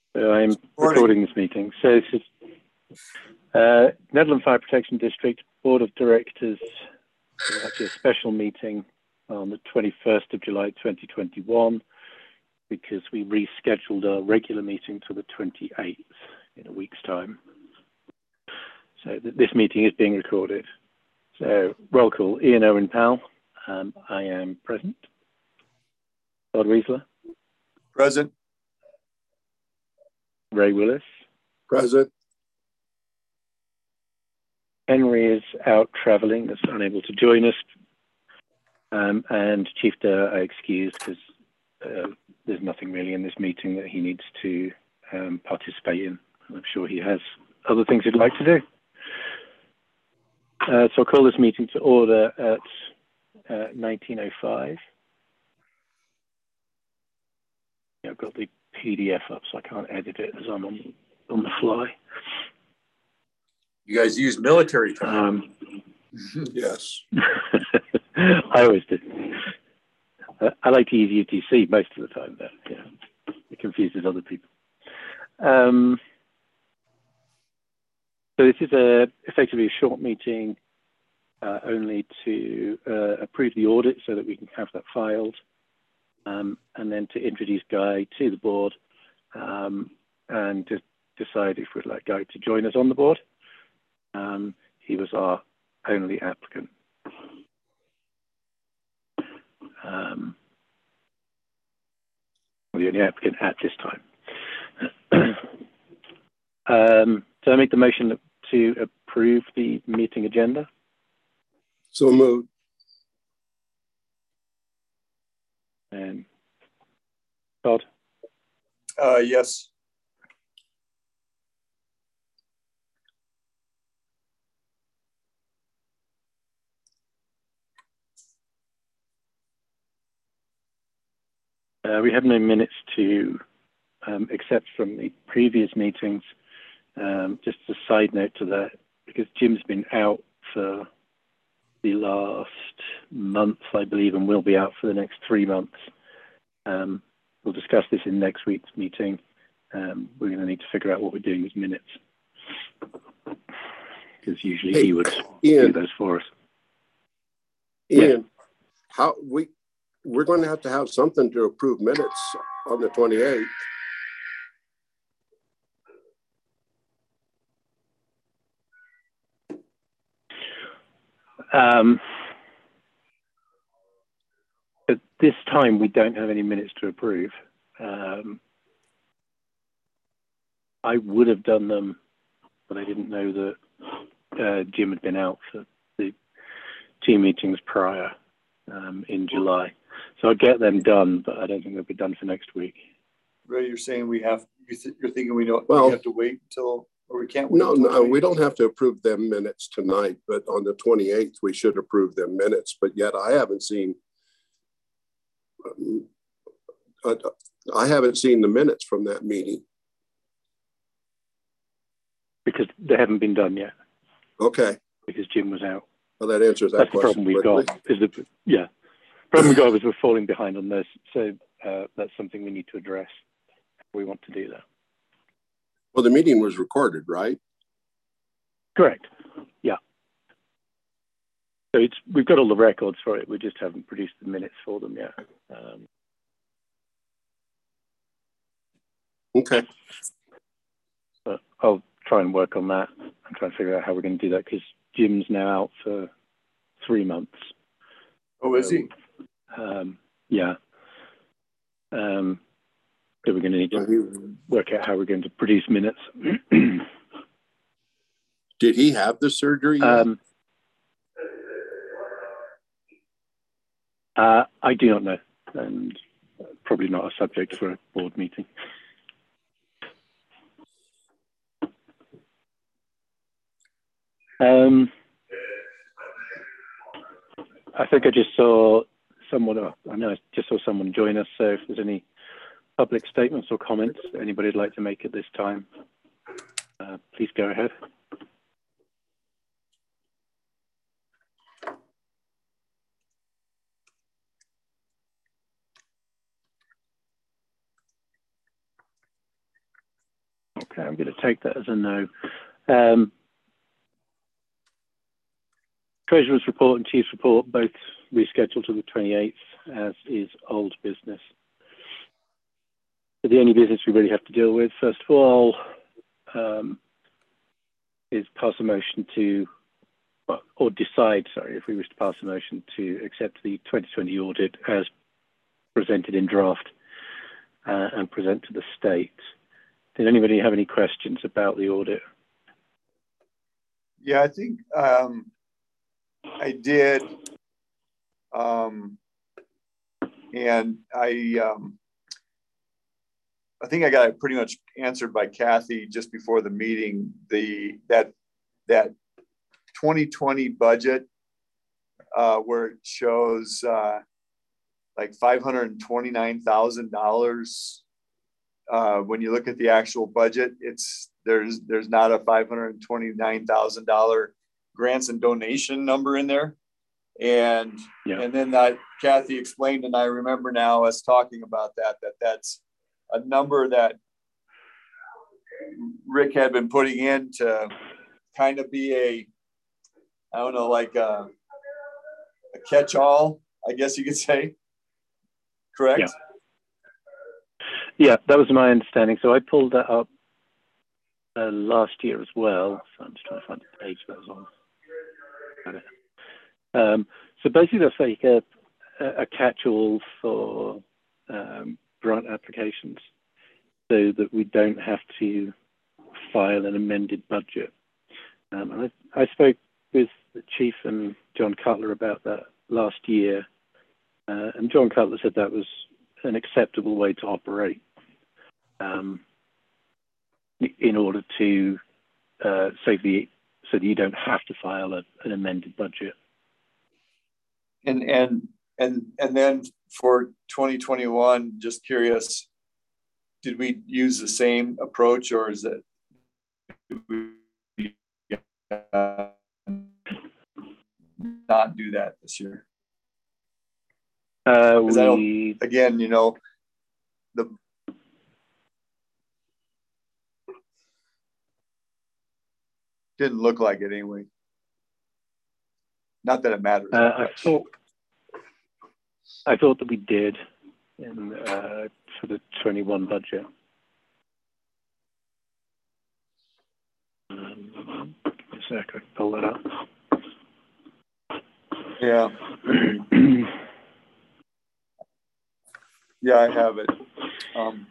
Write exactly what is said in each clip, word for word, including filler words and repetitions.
So I'm recording this meeting. So this is uh, Netherlands Fire Protection District Board of Directors. It's actually a special meeting on the twenty-first of July twenty twenty-one because we rescheduled our regular meeting to the twenty-eighth in a week's time. So th this meeting is being recorded. So roll call, Ian Owen Powell. Um, I am present. Todd Weisler. Present. Ray Willis. Present. Henry is out traveling, is unable to join us. Um, and Chief Durr I excused because uh, there's nothing really in this meeting that he needs to um, participate in. I'm sure he has other things he'd like to do. Uh, so I'll call this meeting to order at uh, nineteen oh five. Yeah, I've got the P D F up, so I can't edit it as I'm on, on the fly. You guys use military time. Um, yes. I always do. Uh, I like to use U T C most of the time, but yeah, it confuses other people. Um, so this is a, effectively a short meeting uh, only to uh, approve the audit so that we can have that filed. Um, and then to introduce Guy to the board um, and to decide if we'd like Guy to join us on the board. Um, he was our only applicant. Um, the only applicant at this time. um, so I make the motion to approve the meeting agenda. So moved. And Todd? Uh, yes. Uh, we have no minutes to um, accept from the previous meetings. Um, just a side note to that, because Jim's been out for the last month, I believe, and will be out for the next three months. Um, we'll discuss this in next week's meeting. Um, we're going to need to figure out what we're doing with minutes, because usually hey, he would Ian, do those for us. Ian, yeah. how we we're going to have to have something to approve minutes on the twenty-eighth. Um, at this time, we don't have any minutes to approve. Um, I would have done them, but I didn't know that uh, Jim had been out for the two meetings prior um, in July. So I'll get them done, but I don't think they'll be done for next week. Ray, you're saying we have, you're thinking we don't well, we have to wait until, or we can't wait No, until no, we don't have to approve them minutes tonight, but on the twenty-eighth, we should approve them minutes. But yet I haven't seen, um, I, I haven't seen the minutes from that meeting. Because they haven't been done yet. Okay. Because Jim was out. Well, that answers that That's question. The problem we've got. Is the, yeah. The problem we've got is we're falling behind on this. So uh, that's something we need to address. We want to do that. Well, the meeting was recorded, right? Correct. Yeah. So it's we've got all the records for it. We just haven't produced the minutes for them yet. Um, okay. But I'll try and work on that and try and figure out how we're going to do that because Jim's now out for three months. Oh, is so, he? Um, yeah. Um, so we're going to need to work out how we're going to produce minutes. Did he have the surgery yet? Um, uh, I do not know, and probably not a subject for a board meeting. Um, I think I just saw someone, I know I just saw someone join us, so if there's any public statements or comments that anybody would like to make at this time, uh, please go ahead. Okay, I'm going to take that as a no. Um, Treasurer's report and Chief's report both rescheduled to the twenty-eighth, as is old business. But the only business we really have to deal with, first of all, um, is pass a motion to, or decide, sorry, if we wish to pass a motion to accept the twenty twenty audit as presented in draft uh, and present to the state. Did anybody have any questions about the audit? Yeah, I think um, I did. Um, and I, um, I think I got it pretty much answered by Kathy just before the meeting. The that that twenty twenty budget uh, where it shows uh, like five hundred twenty-nine thousand dollars. Uh, when you look at the actual budget, it's there's there's not a five hundred twenty-nine thousand dollars grants and donation number in there. And yeah. and then that Kathy explained, and I remember now us talking about that, that that's a number that Rick had been putting in to kind of be a, I don't know, like a, a catch-all, I guess you could say. Correct? Yeah. Yeah, that was my understanding. So I pulled that up uh, last year as well. So I'm just trying to find the page that was on. Got it. Um, so basically, that's like a, a catch-all for um, grant applications, so that we don't have to file an amended budget. Um, and I, I spoke with the Chief and John Cutler about that last year, uh, and John Cutler said that was an acceptable way to operate um, in order to uh, save the so that you don't have to file a, an amended budget. And and and and then for twenty twenty-one, just curious, did we use the same approach, or is it did we uh, not do that this year? Uh, we, I don't, again, you know, the didn't look like it anyway. Not that it matters. Uh, I thought I thought that we did in uh, for the twenty-one budget. Um, a sec, I can pull that up. Yeah. Yeah, I have it. Um,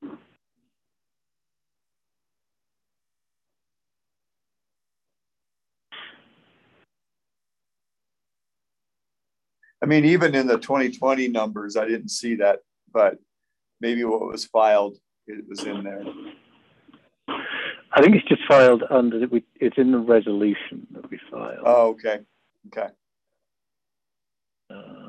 I mean, even in the twenty twenty numbers, I didn't see that, but maybe what was filed, it was in there. I think it's just filed under, it's in the resolution that we filed. Oh, okay. Okay. Uh,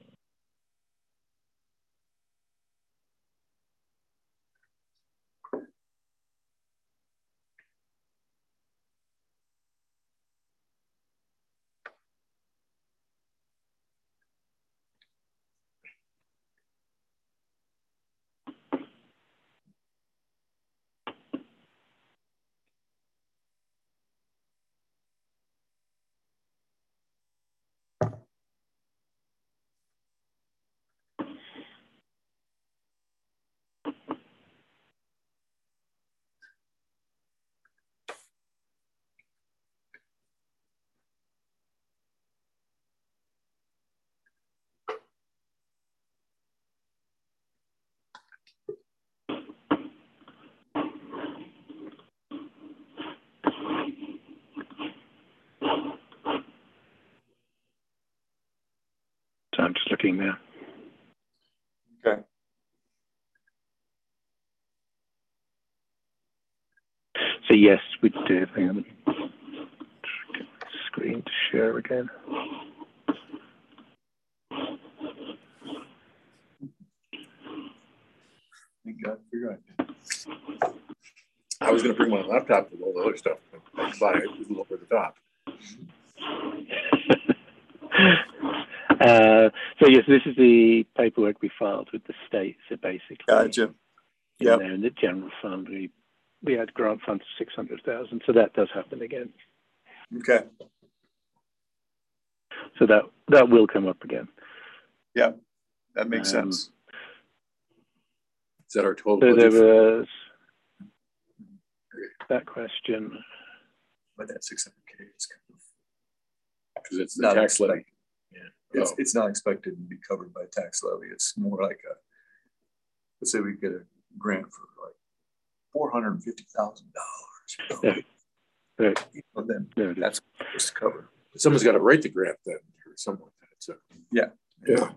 So I'm just looking there. Okay. So yes, we do. Hang on. Screen to share again. Thank God for your I was going to bring my laptop with all the other stuff, but by it was over the top. uh, so yes, this is the paperwork we filed with the state. So basically, gotcha. Yeah. Yep. There in the general fund, we we had grant funds of six hundred thousand, so that does happen again. Okay. So that that will come up again. Yeah, that makes um, sense. Is that our total so budget? There was that question. But that six hundred K is kind of because it's the not tax levy. Yeah, it's oh. it's not expected to be covered by tax levy. It's more like a, let's say we get a grant for like four hundred and fifty thousand dollars. You know? Yeah. Right. You know, then yeah, that's supposed to cover. Someone's got to write the grant then, or something like that. So yeah, yeah.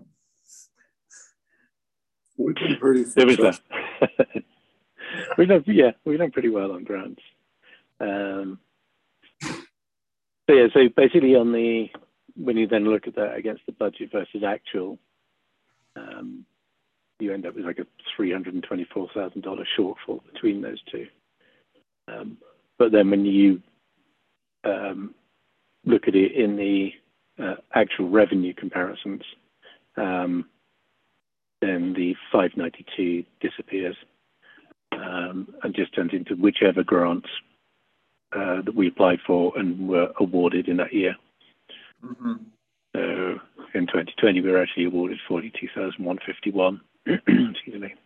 We've been pretty. There was that. we done, yeah, we've done pretty well on grants. Um, so yeah, so basically on the when you then look at that against the budget versus actual, um, you end up with like a three hundred and twenty-four thousand dollar shortfall between those two. Um, but then when you um, look at it in the uh, actual revenue comparisons, um, then the five ninety-two disappears um, and just turns into whichever grants uh, that we applied for and were awarded in that year. Mm-hmm. So in twenty twenty, we were actually awarded forty-two thousand one hundred fifty-one. Excuse me.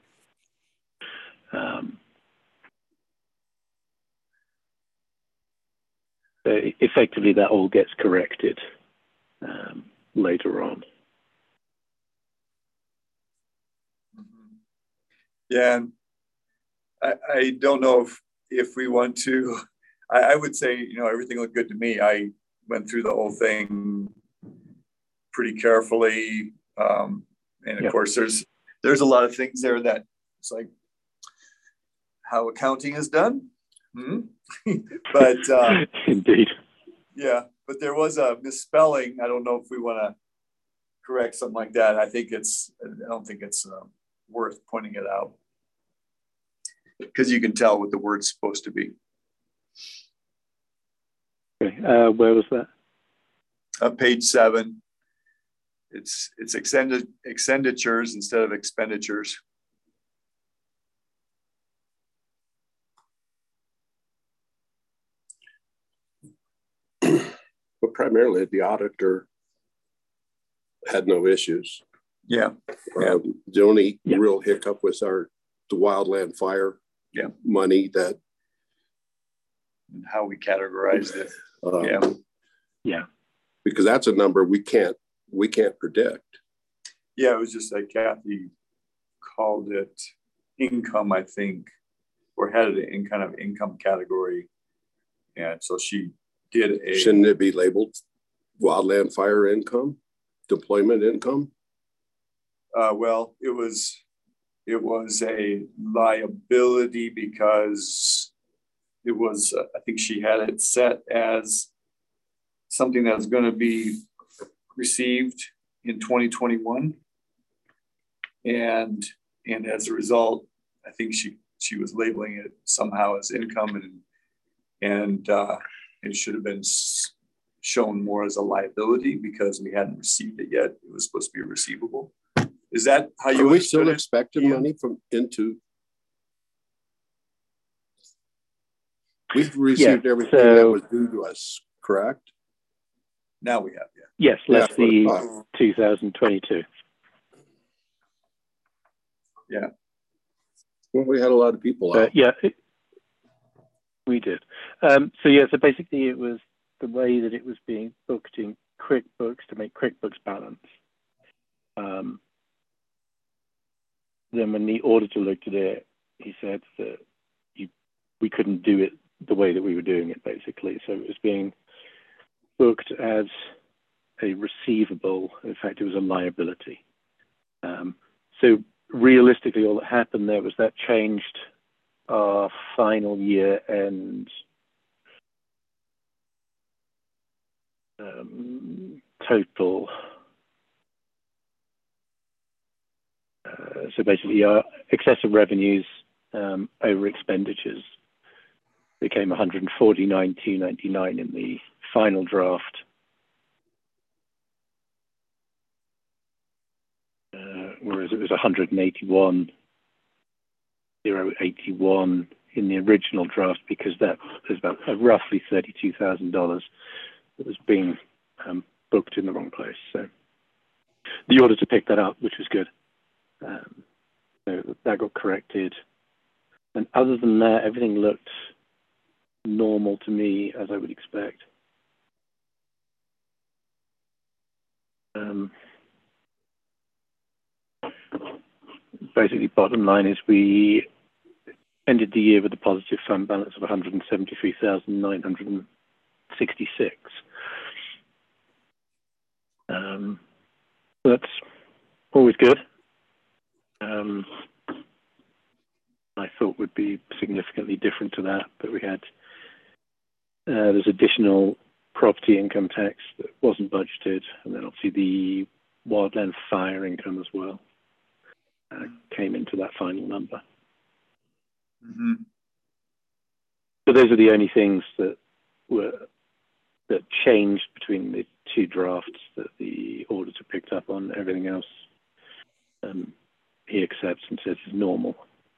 Um, so effectively, that all gets corrected um, later on. Yeah, I, I don't know if, if we want to, I, I would say, you know, everything looked good to me. I went through the whole thing pretty carefully. Um, and of yep. course, there's there's a lot of things there that it's like how accounting is done. Hmm? but uh, Indeed. Yeah, but there was a misspelling. I don't know if we want to correct something like that. I think it's, I don't think it's um, worth pointing it out because you can tell what the word's supposed to be. Okay, uh, where was that? Uh, page seven. It's it's extended expenditures instead of expenditures. But primarily, the auditor had no issues. Yeah. yeah. Um, the only yeah. real hiccup was our the wildland fire yeah. money that and how we categorized it. Um, yeah. Yeah. Because that's a number we can't we can't predict. Yeah, it was just like Kathy called it income, I think, or had it in kind of income category. And so she did a shouldn't it be labeled wildland fire income, deployment income? Uh, well, it was it was a liability because it was, uh, I think she had it set as something that's going to be received in twenty twenty-one. And and as a result, I think she she was labeling it somehow as income, and and uh, it should have been shown more as a liability because we hadn't received it yet. It was supposed to be a receivable. Is that how you? Are we still expecting money from into? We've received yeah, everything so, that was due to us, correct? Now we have, yeah. Yes, less yeah, the uh, two thousand twenty-two. Yeah. Well, we had a lot of people out. Uh, yeah, it, we did. Um, so yeah, so basically it was the way that it was being booked in QuickBooks to make QuickBooks balance. Um, then when the auditor looked at it, he said that you, we couldn't do it the way that we were doing it, basically. So it was being booked as a receivable. In fact, it was a liability. Um, so realistically, all that happened there was that changed our final year end um, total. Uh, so basically, our excessive revenues um, over expenditures became one hundred forty-nine thousand two hundred ninety-nine in the final draft. Uh, whereas it was one hundred eighty-one thousand eighty-one in the original draft because that was about uh, roughly thirty-two thousand dollars that was being um, booked in the wrong place. So the auditor picked that up, which was good. Um, so that got corrected. And other than that, everything looked normal to me, as I would expect. Um, basically, bottom line is we ended the year with a positive fund balance of one hundred seventy-three thousand nine hundred sixty-six. Um, that's always good. Um, I thought would be significantly different to that, but we had uh, there's additional property income tax that wasn't budgeted, and then obviously the wildland fire income as well uh, came into that final number. Mm-hmm. So those are the only things that were that changed between the two drafts that the auditor picked up on. Everything else um, he accepts and says is normal.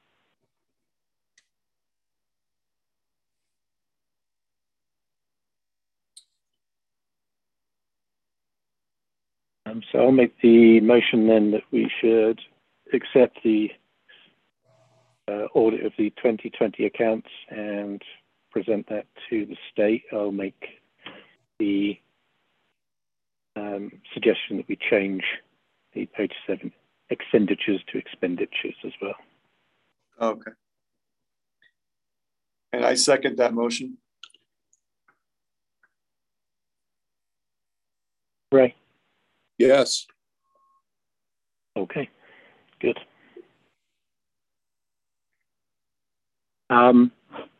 Um, so I'll make the motion then that we should accept the uh, audit of the twenty twenty accounts and present that to the state. I'll make the um, suggestion that we change the page seven expenditures to expenditures as well. Okay. And I second that motion. Ray? Yes. Okay, good. Um,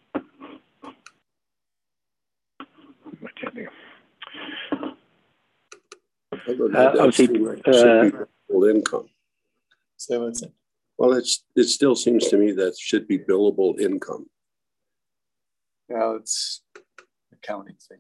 Other than Uh, that, obviously, seems like it uh, should be billable income. So what's it? Well, it's it still seems to me that it should be billable income. Yeah, it's accounting thing.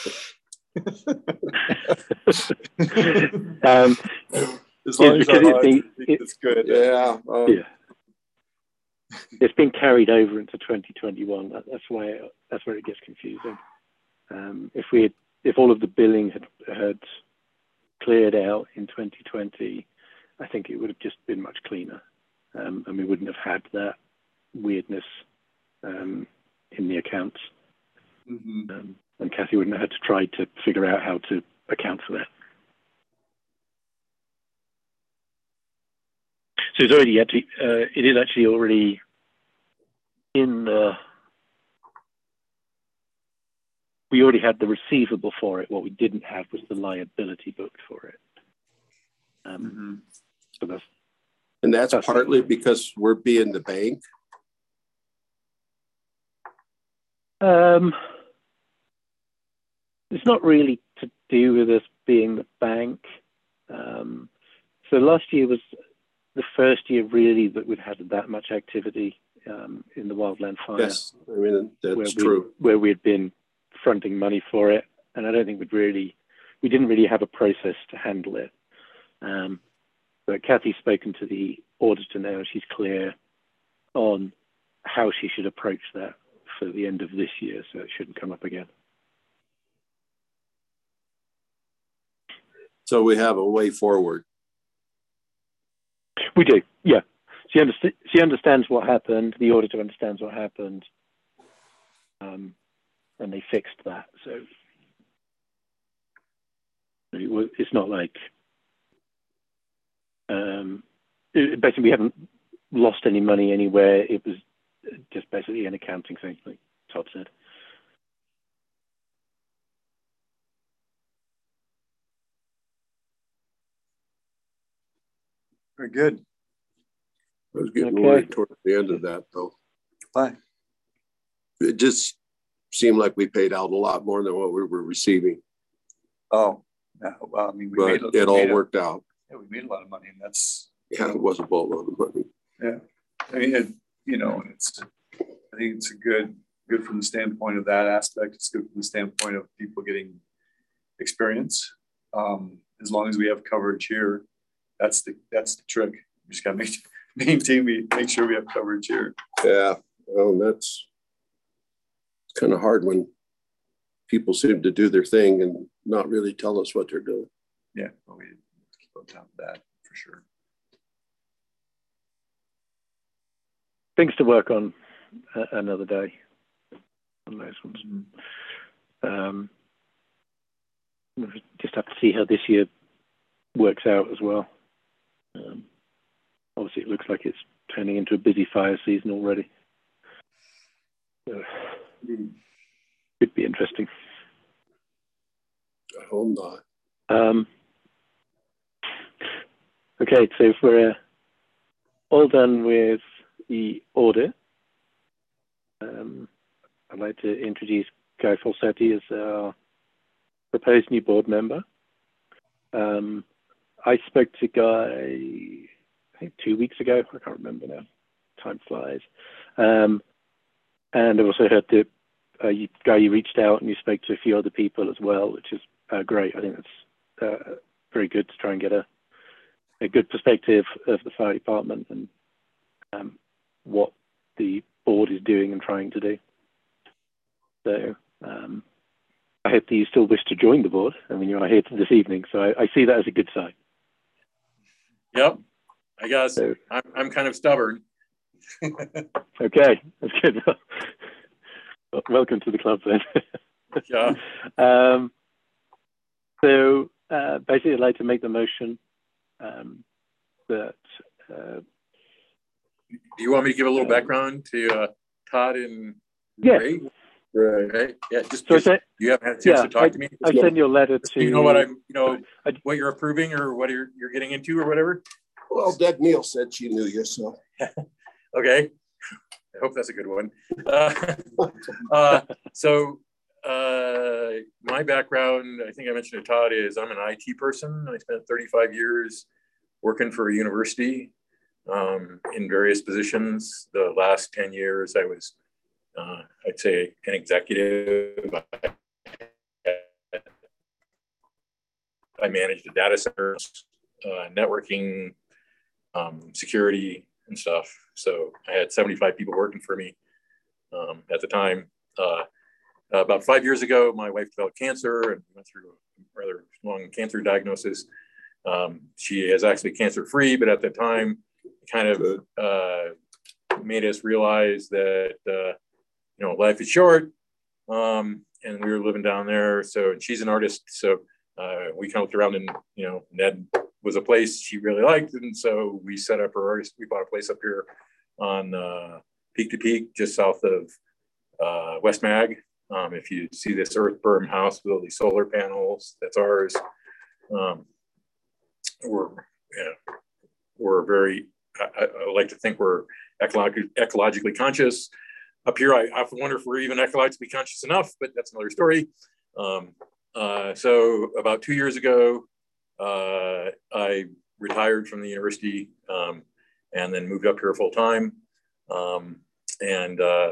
um, as long yeah, as our because audit it, think it, it's good. Yeah. Um, yeah. It's been carried over into twenty twenty-one. That, that's why it, that's where it gets confusing. Um, if we had, if all of the billing had had cleared out in twenty twenty, I think it would have just been much cleaner, um, and we wouldn't have had that weirdness um, in the accounts. Mm-hmm. Um, and Kathy wouldn't have had to try to figure out how to account for that. So it's already actually, uh, it is actually already in the, we already had the receivable for it. What we didn't have was the liability booked for it. Um, Mm-hmm. so that's, and that's, that's partly it. Because we're being the bank. Um, it's not really to do with us being the bank. Um, so last year was the first year really that we've had that much activity um, in the wildland fire. Yes, I mean, that's where true. We, where we had been fronting money for it. And I don't think we'd really, we didn't really have a process to handle it. Um, but Kathy's spoken to the auditor now. She's clear on how she should approach that for the end of this year, so it shouldn't come up again. So we have a way forward. We do, yeah. She, underst she understands what happened. The auditor understands what happened. Um, and they fixed that. So it was, it's not like, um, it, basically we haven't lost any money anywhere. It was just basically an accounting thing, like Todd said. Very good. I was getting Okay. worried towards the end of that, though. Why? It just seemed like we paid out a lot more than what we were receiving. Oh, yeah. Well, I mean, we but made it we all made worked a, out. Yeah, we made a lot of money, and that's Yeah, it was a boatload of money. yeah. I mean, it, you know, it's. I think it's a good, good from the standpoint of that aspect. It's good from the standpoint of people getting experience. Um, as long as we have coverage here, that's the that's the trick. We just got to make maintain we make sure we have coverage here. Yeah, Well, that's kind of hard when people seem to do their thing and not really tell us what they're doing. Yeah, well, we keep on top of that for sure. Things to work on uh, another day on those ones. Mm-hmm. Um, just have to see how this year works out as well. Um, obviously, it looks like it's turning into a busy fire season already. So, mm. Could be interesting. I hope not. Um, okay, so if we're all done with the order, um, I'd like to introduce Guy Falsetti as our proposed new board member. Um, I spoke to Guy, I think two weeks ago. I can't remember now. Time flies. Um, and I also heard that uh, you, Guy, you reached out and you spoke to a few other people as well, which is uh, great. I think that's uh, very good to try and get a, a good perspective of the fire department and um, what the board is doing and trying to do. So um, I hope that you still wish to join the board. I mean, you are here this evening, so I, I see that as a good sign. Yep, I guess so, I'm, I'm kind of stubborn. Okay, that's good. Welcome to the club then. Yeah. Um, so uh, basically, I'd like to make the motion um, that. Uh, Do you want me to give a little um, background to uh, Todd and yeah. Ray? Right. Right. Yeah. Just, so just said, you haven't had a chance yeah, to talk I, to me. I sent you a letter to. You know what I'm. You know I, what you're approving or what you're you're getting into or whatever. Well, Deb Neal said she knew you, so. Okay. I hope that's a good one. Uh, uh, so uh, my background, I think I mentioned to Todd, is I'm an I T person. I spent thirty-five years working for a university um, in various positions. The last ten years, I was, uh, I'd say, an executive. I managed a data center, uh, networking, um, security, and stuff. So I had seventy-five people working for me um, at the time. Uh, about five years ago, my wife developed cancer and went through a rather long cancer diagnosis. Um, she is actually cancer-free, but at the time, it kind of uh, made us realize that uh, you know, life is short, um, and we were living down there. So, and she's an artist, so uh, we kind of looked around, and you know, Ned was a place she really liked, and so we set up her artist. We bought a place up here on uh, Peak to Peak, just south of uh, West Mag. Um, if you see this earth berm house with all these solar panels, that's ours. Um, we're yeah, we're very. I, I like to think we're ecologically, ecologically conscious. Up here, I often wonder if we're even ecologically conscious enough, but that's another story. Um, uh, so about two years ago, uh, I retired from the university um, and then moved up here full time. Um, and uh,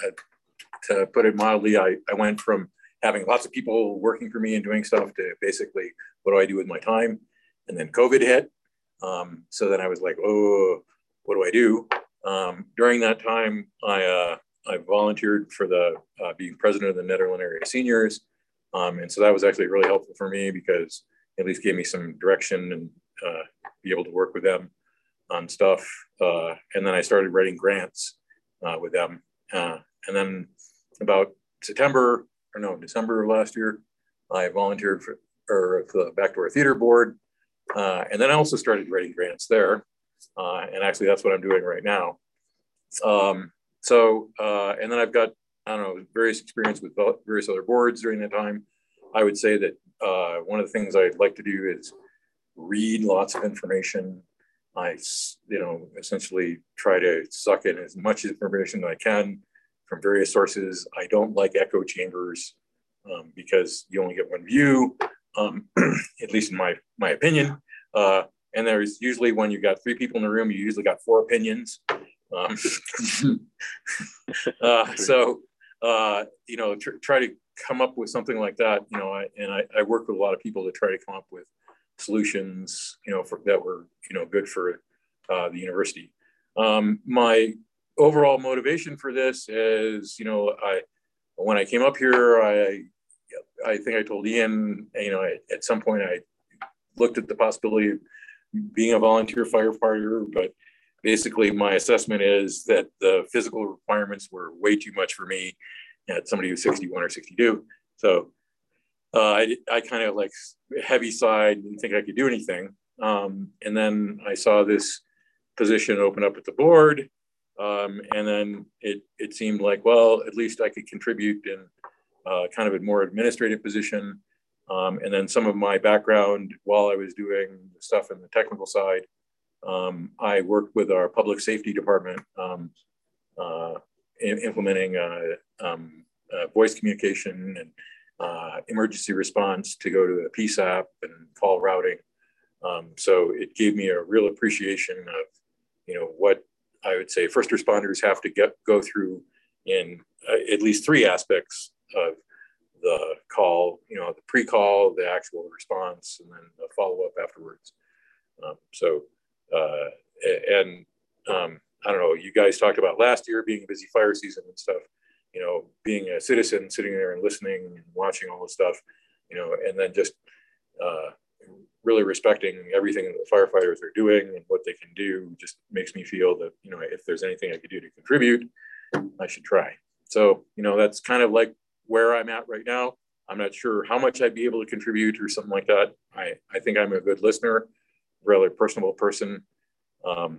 to put it mildly, I, I went from having lots of people working for me and doing stuff to basically, what do I do with my time? And then COVID hit. Um, so then I was like, oh, what do I do? Um, during that time, I, uh, I volunteered for the uh, being president of the Nederland Area Seniors. Um, and so that was actually really helpful for me because it at least gave me some direction and uh, be able to work with them on stuff. Uh, and then I started writing grants uh, with them. Uh, and then about September, or no, December of last year, I volunteered for, or for the Backdoor Theater Board. Uh, and then I also started writing grants there. Uh, and actually that's what I'm doing right now. Um, so, uh, and then I've got, I don't know, various experience with various other boards during that time. I would say that uh, one of the things I'd like to do is read lots of information. I, you know, essentially try to suck in as much information as I can from various sources. I don't like echo chambers um, because you only get one view, um, at least in my, my opinion. Uh, and there's usually, when you got three people in the room, you usually got four opinions. Um, uh, so, uh, you know, tr try to come up with something like that, you know, I, and I, I work with a lot of people to try to come up with solutions, you know, for, that were, you know, good for uh, the university. Um, my overall motivation for this is, you know, I, when I came up here, I, I think I told Ian, you know, at, at some point I looked at the possibility of being a volunteer firefighter, but basically my assessment is that the physical requirements were way too much for me at somebody who's sixty-one or sixty-two. So uh, I, I kind of like heavy side, didn't think I could do anything. Um, and then I saw this position open up at the board. Um, and then it, it seemed like, well, at least I could contribute in uh, kind of a more administrative position. Um, and then some of my background while I was doing stuff in the technical side, um, I worked with our public safety department, um, uh, in implementing uh, um, uh, voice communication and uh, emergency response to go to the P SAP and call routing. Um, so it gave me a real appreciation of, you know, what I would say first responders have to get go through in uh, at least three aspects of the call, you know, the pre-call, the actual response, and then the follow-up afterwards. Um, so, uh, and um, I don't know, you guys talked about last year being a busy fire season and stuff, you know, being a citizen, sitting there and listening and watching all this stuff, you know, and then just uh, really respecting everything that the firefighters are doing and what they can do just makes me feel that, you know, if there's anything I could do to contribute, I should try. So, you know, that's kind of like where I'm at right now. I'm not sure how much I'd be able to contribute or something like that. I, I think I'm a good listener, really personable person. Um,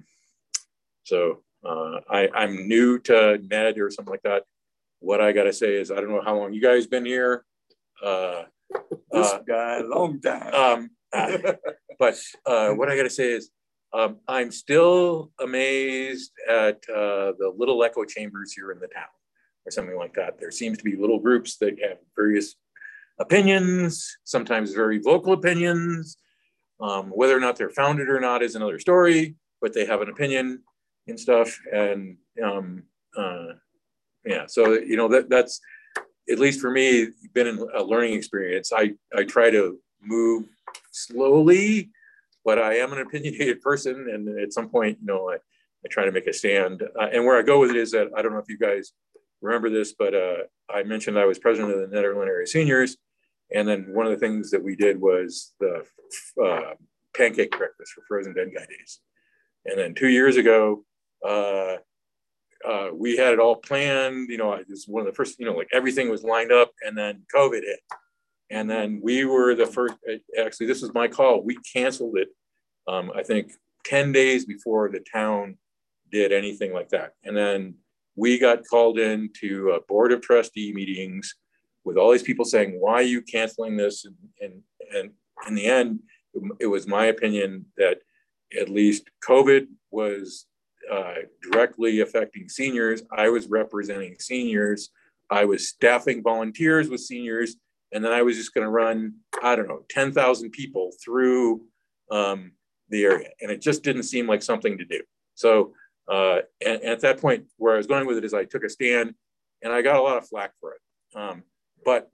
so uh, I, I'm new to Ned or something like that. What I got to say is, I don't know how long you guys been here. Uh, this uh, guy, long time. Um, uh, but uh, what I got to say is, um, I'm still amazed at uh, the little echo chambers here in the town, or something like that. There seems to be little groups that have various opinions, sometimes very vocal opinions. Um, whether or not they're founded or not is another story, but they have an opinion and stuff. And um, uh, yeah, so, you know, that that's, at least for me, been in a learning experience. I, I try to move slowly, but I am an opinionated person. And at some point, you know, I, I try to make a stand. Uh, and where I go with it is that, I don't know if you guys remember this, but uh, I mentioned I was president of the Nederland Area Seniors. And then one of the things that we did was the uh, pancake breakfast for Frozen Dead Guy Days. And then two years ago, uh, uh, we had it all planned. You know, it was one of the first, you know, like everything was lined up, and then COVID hit. And then we were the first, actually, this was my call. We canceled it, um, I think, ten days before the town did anything like that. And then we got called into a board of trustee meetings with all these people saying, why are you canceling this? And, and, and in the end, it was my opinion that at least COVID was uh, directly affecting seniors. I was representing seniors. I was staffing volunteers with seniors. And then I was just going to run, I don't know, ten thousand people through um, the area. And it just didn't seem like something to do. So uh, and, and at that point, where I was going with it is I took a stand, and I got a lot of flack for it. Um, but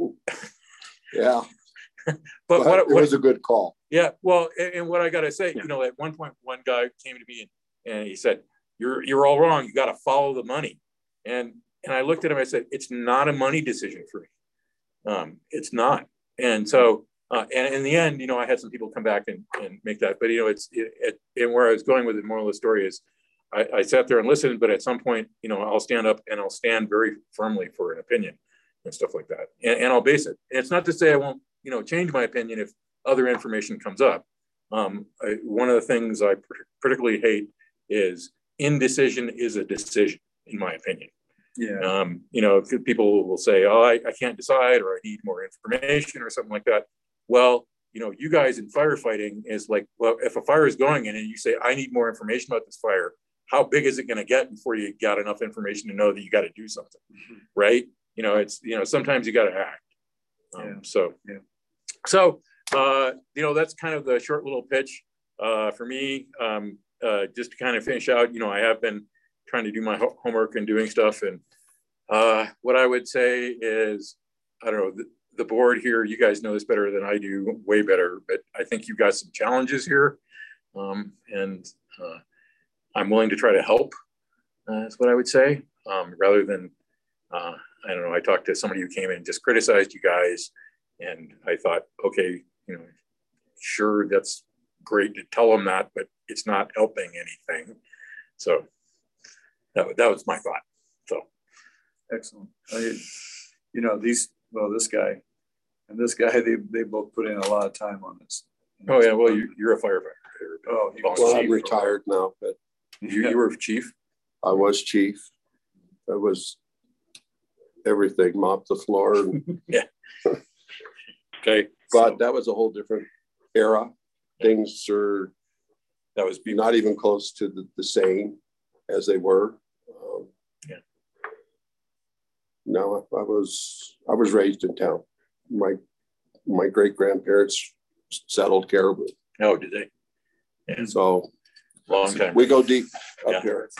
yeah, but, but what, it what, was a good call. Yeah, well, and, and what I got to say, you know, at one point, one guy came to me and, and he said, "You're you're all wrong. You got to follow the money." And and I looked at him. I said, "It's not a money decision for me. Um, it's not." And so, uh, and in the end, you know, I had some people come back and, and make that. But you know, it's it, it, and where I was going with the moral of the story is, I, I sat there and listened. But at some point, you know, I'll stand up and I'll stand very firmly for an opinion and stuff like that, and, and I'll base it. And it's not to say I won't, you know, change my opinion if other information comes up. Um, I, one of the things I particularly hate is indecision is a decision, in my opinion. Yeah. Um, you know, people will say, "Oh, I, I can't decide," or "I need more information," or something like that. Well, you know, you guys in firefighting is like, well, if a fire is going in and you say, "I need more information about this fire," how big is it going to get before you got enough information to know that you got to do something, mm-hmm. right? You know, it's, you know, sometimes you got to act. Um, yeah. So, yeah. So, uh, you know, that's kind of the short little pitch uh, for me. Um, uh, just to kind of finish out, you know, I have been trying to do my ho homework and doing stuff. And uh, what I would say is, I don't know, the, the board here, you guys know this better than I do, way better, but I think you've got some challenges here. Um, and uh, I'm willing to try to help Uh, that's what I would say. Um, rather than, uh, I don't know, I talked to somebody who came in and just criticized you guys. And I thought, okay, you know, sure, that's great to tell them that, but it's not helping anything. So that, that was my thought. So. Excellent. I, you know, these, well, this guy and this guy, they, they both put in a lot of time on this. Oh yeah, well, you, you're a firefighter. Oh, he was Well, chief I'm retired now, but You, you were chief? I was chief. I was everything, mopped the floor. And, Yeah. Okay. but So that was a whole different era. Things are that was be- not even close to the, the same as they were. Um, yeah. No, I, I was I was raised in town. My my great grandparents settled Caribou. Oh, did they? Yeah. So Long time. we go deep up Yeah. here.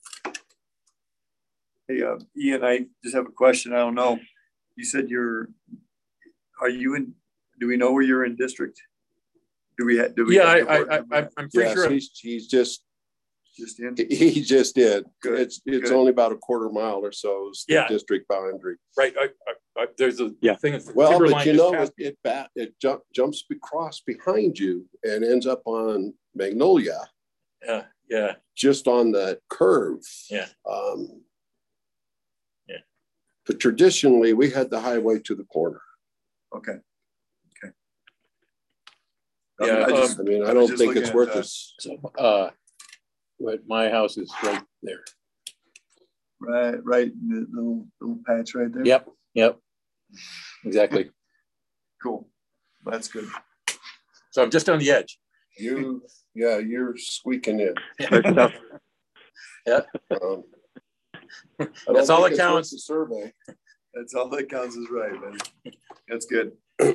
Hey, uh, Ian, I just have a question. I don't know. You said you're, are you in, do we know where you're in district? Do we have, do we? Yeah, have the I, board I, member? I, I'm pretty Yes, sure. he's he's just Just in? he just did. Good, It's it's good. only about a quarter mile or so is the Yeah. district boundary. Right. I, I, I, there's a Yeah. thing. That's Well, but Timberline you just know, passed it it, bat, it jump, jumps across behind you and ends up on Magnolia, Yeah. Yeah. just on the curve. Yeah. Um, Yeah. But traditionally, we had the highway to the corner. Okay. Okay. Yeah, I, just, I mean, I I was don't just think looking it's at worth that. it. So, uh, but my house is right there. Right, right, in the little, little patch right there. Yep. Yep. Exactly. Cool. That's good. So I'm just on the edge. You, yeah, you're squeaking in. Great stuff. Yeah. Um, I don't That's all think that it's worth counts. the survey. That's all that counts is right, man. That's good.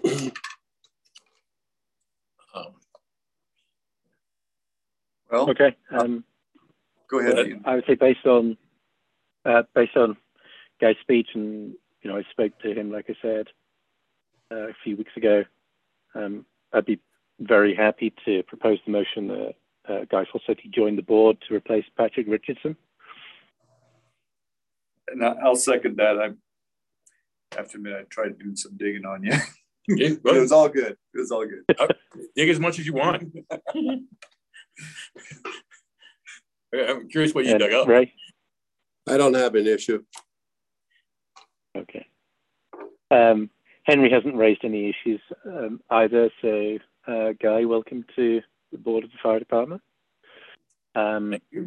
Um, Well, Okay. Um, go ahead, But- Ian. I would say based on uh, based on Guy's speech, and you know, I spoke to him, like I said, uh, a few weeks ago. Um, I'd be very happy to propose the motion that uh, Guy Falsetti join the board to replace Patrick Richardson. And I- I'll second that. I have to admit, I tried doing some digging on you. yeah, But it was all good. It was all good. dig as much as you want. I'm curious what you And dug up. Ray? I don't have an issue. Okay. Um, Henry hasn't raised any issues um, either, so uh, Guy, welcome to the board of the fire department. Um, Thank you.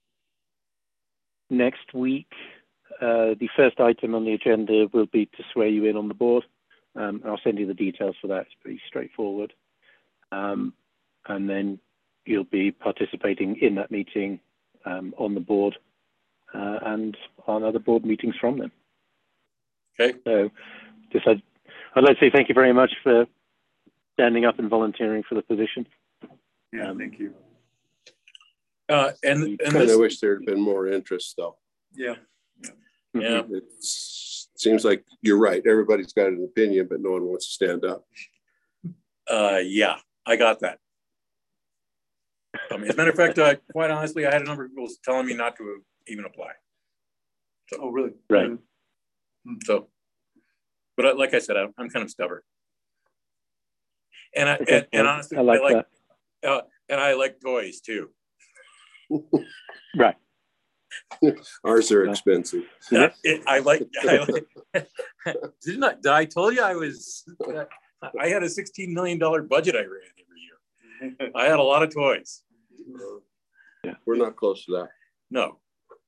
next week, uh, the first item on the agenda will be to swear you in on the board. Um, I'll send you the details for that. It's pretty straightforward. Um, and then you'll be participating in that meeting um, on the board uh, and on other board meetings from them. Okay. So just I'd, I'd like to say thank you very much for standing up and volunteering for the position. Yeah, Um, thank you. Uh, and and Kind this, of wish there had been more interest, though. Yeah. yeah, It seems like you're right. Everybody's got an opinion, but no one wants to stand up. uh, yeah, I got that. Um, as a matter of fact, uh, quite honestly, I had a number of people telling me not to even apply. So, Oh, really? Right. so, but I, like I said, I'm, I'm kind of stubborn. And I Okay, and, and well, honestly, I like, I like that. uh, and I like toys too. Right. Ours are Yeah. expensive. Uh, it, I like. I like didn't I? Did I told you I was? I had a sixteen million dollar budget I ran every year. I had a lot of toys. Uh, We're not close to that. No,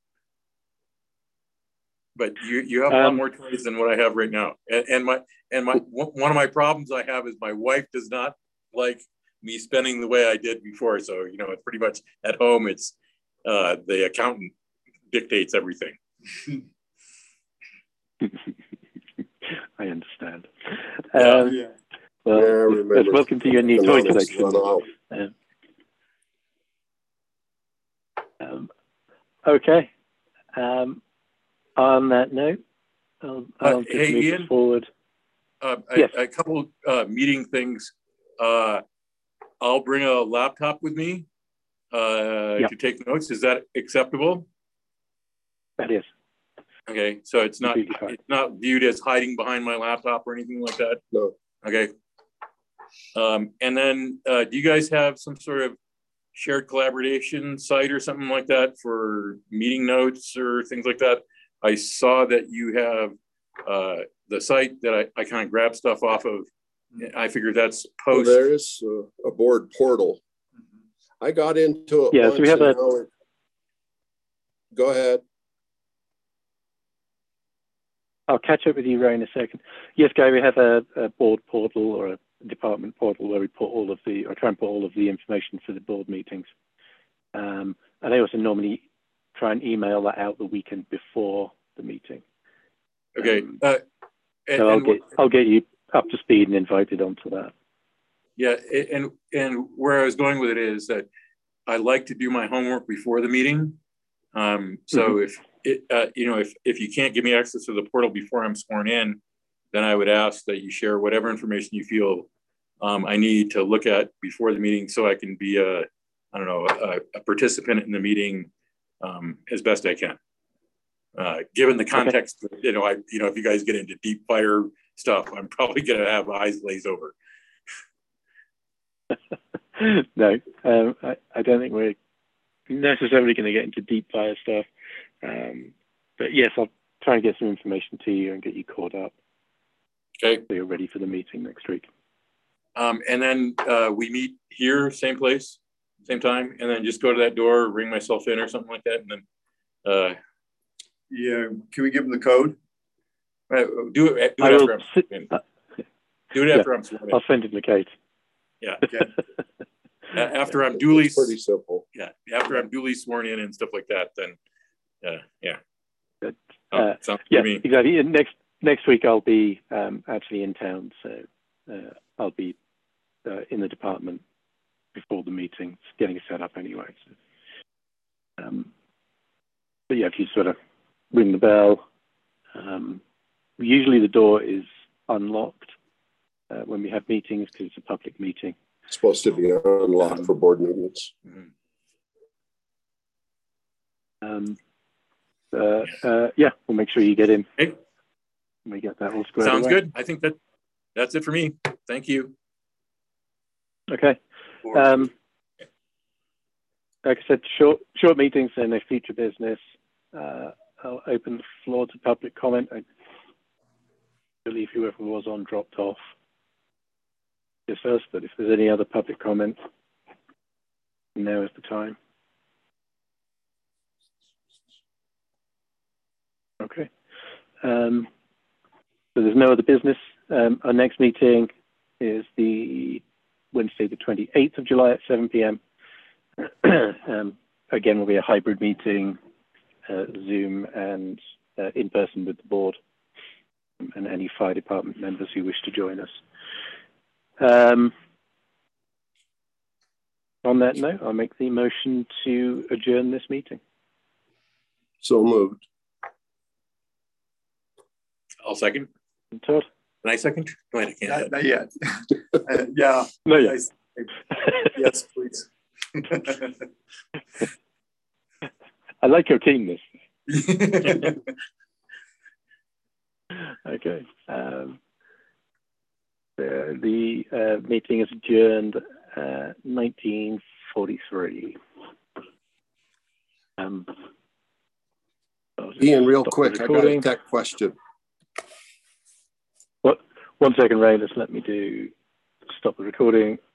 but you you have a lot Um, more toys than what I have right now. And, and my and my one of my problems I have is my wife does not like me spending the way I did before. So you know, it's pretty much at home. It's uh, the accountant dictates everything. I understand. Yeah. Um, Yeah. well, Yeah, I let's- remember let's welcome to your new toy economics collection. run out. Um, um, okay. Um, on that note, I'll, I'll Uh, just hey, move Ian? forward. Uh, Yes. a, a couple uh, meeting things. Uh, I'll bring a laptop with me uh, Yeah. to take notes. Is that acceptable? That is. Okay, so it's not it's not viewed as hiding behind my laptop or anything like that? No. Okay. Um, and then uh, do you guys have some sort of shared collaboration site or something like that for meeting notes or things like that? I saw that you have uh, the site that I, I kind of grab stuff off of. I figured that's post. Well, there is a, a board portal. I got into it. Yeah, so we have a. It... Go ahead. I'll catch up with you, Ray, in a second. Yes, Guy, we have a, a board portal or a department portal where we put all of the, or try and put all of the information for the board meetings. Um, and I also normally try and email that out the weekend before the meeting. Okay. Um, uh, and, so I'll and get I'll get you up to speed and invited onto that. Yeah, and and where I was going with it is that I like to do my homework before the meeting. Um, so mm-hmm. if it, uh, you know, if if you can't give me access to the portal before I'm sworn in, then I would ask that you share whatever information you feel um, I need to look at before the meeting, so I can be a, I don't know, a, a participant in the meeting um, as best I can. Uh, given the context, okay. you know, I, you know, if you guys get into deep fire stuff, I'm probably going to have eyes glaze over. No, um, I, I don't think we're necessarily going to get into deep fire stuff. Um, but yes, I'll try and get some information to you and get you caught up. Okay. So you're ready for the meeting next week. Um, and then uh, we meet here, same place, same time, and then just go to that door, ring myself in or something like that. And then, uh, yeah, can we give them the code? Uh, do it, do it after I'm sit, uh, Do it after yeah, I'm sworn in. I'll send it to Kate. Yeah. Okay. After I'm duly it's pretty simple. Yeah. After I'm duly sworn in and stuff like that, then uh, yeah. Good. Oh, uh, sounds yeah, good to me. Exactly. Next next week I'll be um, actually in town, so uh, I'll be uh, in the department before the meeting, getting it set up anyway. So, um, but yeah, if you sort of ring the bell, um, usually the door is unlocked uh, when we have meetings because it's a public meeting. It's supposed to be unlocked um, for board meetings. Mm-hmm. Um, uh, uh, yeah, we'll make sure you get in. Okay. We get that all squared Sounds away. good. I think that that's it for me. Thank you. Okay. Um, like I said, short short meetings and a future business. Uh, I'll open the floor to public comment. I believe whoever was on dropped off this first, but if there's any other public comment, now is the time. Okay. Um, so there's no other business. Um, our next meeting is the Wednesday, the twenty-eighth of July at seven p m um, again, will be a hybrid meeting, uh, Zoom and uh, in person with the board and any fire department members who wish to join us. Um, on that note, I'll make the motion to adjourn this meeting. So moved. I'll second. And Todd? Can I second? Go ahead. I can't. Not, not yet. uh, yeah. No, yet. Yes, please. I like your keenness. Okay. Um, the the uh, meeting is adjourned uh, nineteen forty-three. Um, Ian, real quick, I got a tech question. What? One second, Ray. Let's let me do stop the recording.